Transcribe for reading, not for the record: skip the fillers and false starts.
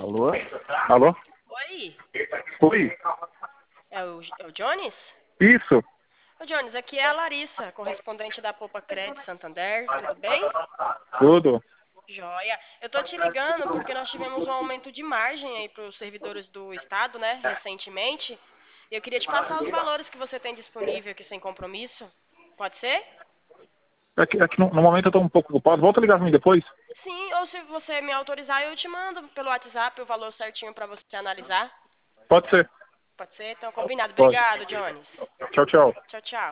Alô? Alô? Oi, Oi? é o Jones? Isso? Ô Jones, aqui é a Larissa, correspondente da Poupa Cred Santander, tudo bem? Tudo? Joia. Eu tô te ligando porque nós tivemos um aumento de margem aí para os servidores do Estado, né, recentemente. E eu queria te passar os valores que você tem disponível aqui sem compromisso. Pode ser? Aqui no momento eu tô um pouco ocupado. Volta a ligar pra mim depois? Sim, ou se você me autorizar, eu te mando pelo WhatsApp o valor certinho para você analisar. Pode ser. Pode ser? Então, combinado. Pode. Obrigado, Jones. Tchau, tchau. Tchau, tchau.